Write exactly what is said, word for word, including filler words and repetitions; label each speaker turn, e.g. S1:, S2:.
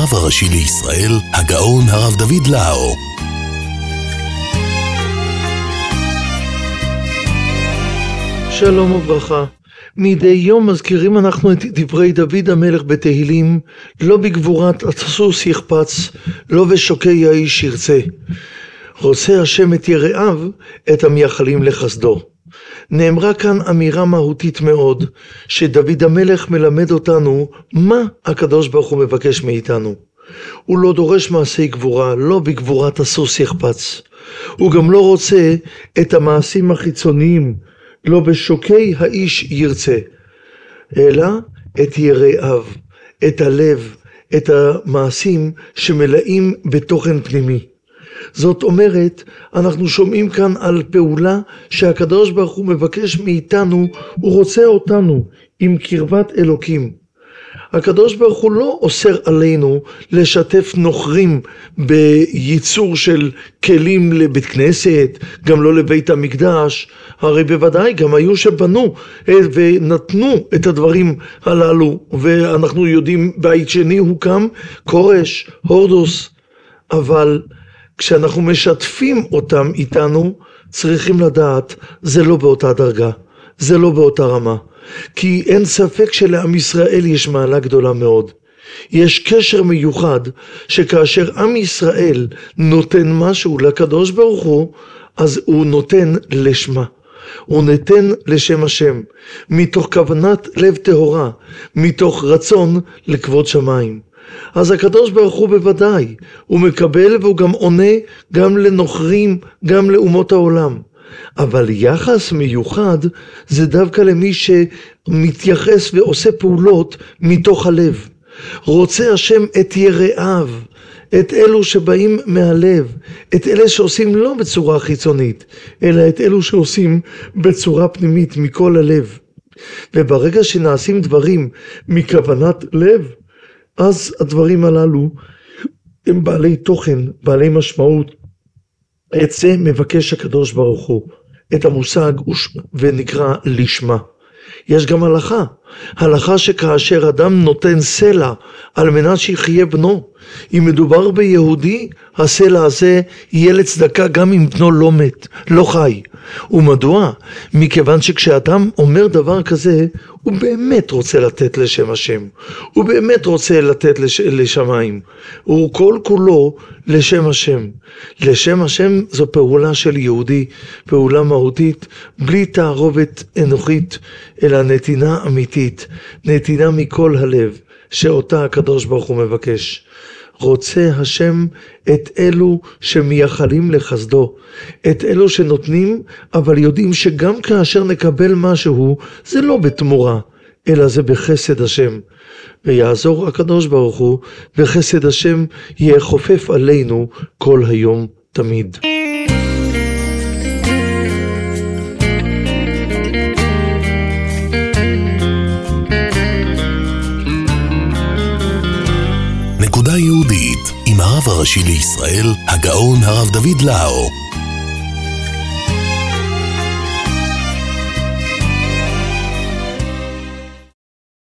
S1: הרב הראשי לישראל, הגאון הרב דוד לאו.
S2: שלום וברכה. מדי יום מזכירים אנחנו את דברי דוד המלך בתהילים, לא בגבורת הסוס יחפץ, לא בשוקי האיש ירצה. רוצה השם את יראיו, את המייחלים לחסדו. נאמרה כאן אמירה מהותית מאוד, שדוד המלך מלמד אותנו מה הקדוש ברוך הוא מבקש מאיתנו. הוא לא דורש מעשי גבורה, לא בגבורת הסוס יחפץ. הוא גם לא רוצה את המעשים החיצוניים, לא בשוקי האיש ירצה, אלא את יראיו, את הלב, את המעשים שמלאים בתוכן פנימי. זאת אומרת, אנחנו שומעים כאן על פעולה שהקדוש ברוך הוא מבקש מאיתנו, הוא רוצה אותנו עם קרבת אלוקים. הקדוש ברוך הוא לא אוסר עלינו לשתף נוכרים בייצור של כלים לבית כנסת, גם לא לבית המקדש. הרי בוודאי גם היו שבנו ונתנו את הדברים הללו, ואנחנו יודעים בית שני הוקם קורש, הורדוס, אבל כשאנחנו משתפים אותם איתנו צריכים לדעת זה לא באותה דרגה, זה לא באותה רמה. כי אין ספק שלעם ישראל יש מעלה גדולה מאוד. יש קשר מיוחד שכאשר עם ישראל נותן משהו לקדוש ברוך הוא, אז הוא נותן לשמה. הוא נותן לשם השם, מתוך כוונת לב טהורה, מתוך רצון לכבוד שמיים. אז הקדוש ברוך הוא בוודאי, הוא מקבל והוא גם עונה גם לנוכרים, גם לאומות העולם. אבל יחס מיוחד זה דווקא למי שמתייחס ועושה פעולות מתוך הלב. רוצה השם את יראיו, את אלו שבאים מהלב, את אלה שעושים לא בצורה חיצונית, אלא את אלו שעושים בצורה פנימית מכל הלב. וברגע שנעשים דברים מכוונת לב, אז הדברים הללו הם בעלי תוכן, בעלי משמעות. את זה מבקש הקדוש ברוך הוא, את המושג ונקרא לשמה. יש גם הלכה, הלכה שכאשר אדם נותן סלע על מנת שיחיה בנו, אם מדובר ביהודי, הסלע הזה יהיה לצדקה גם אם בנו לא מת, לא חי. ומדוע? מכיוון שכשאדם אומר דבר כזה, הוא באמת רוצה לתת לשם השם, הוא באמת רוצה לתת לש... לשמיים, הוא כל כולו לשם השם. לשם השם זו פעולה של יהודי, פעולה מהותית, בלי תערובת אנוכית, אלא נתינה אמיתית, נתינה מכל הלב, שאותה הקדוש ברוך הוא מבקש. רוצה השם את אלו שמייחלים לחסדו, את אלו שנותנים, אבל יודעים שגם כאשר נקבל משהו, זה לא בתמורה, אלא זה בחסד השם. ויעזור הקדוש ברוך הוא, בחסד השם יהיה חופף עלינו כל היום תמיד.
S1: נקודה יהודית עם הרב הראשי לישראל, הגאון הרב דוד לאו.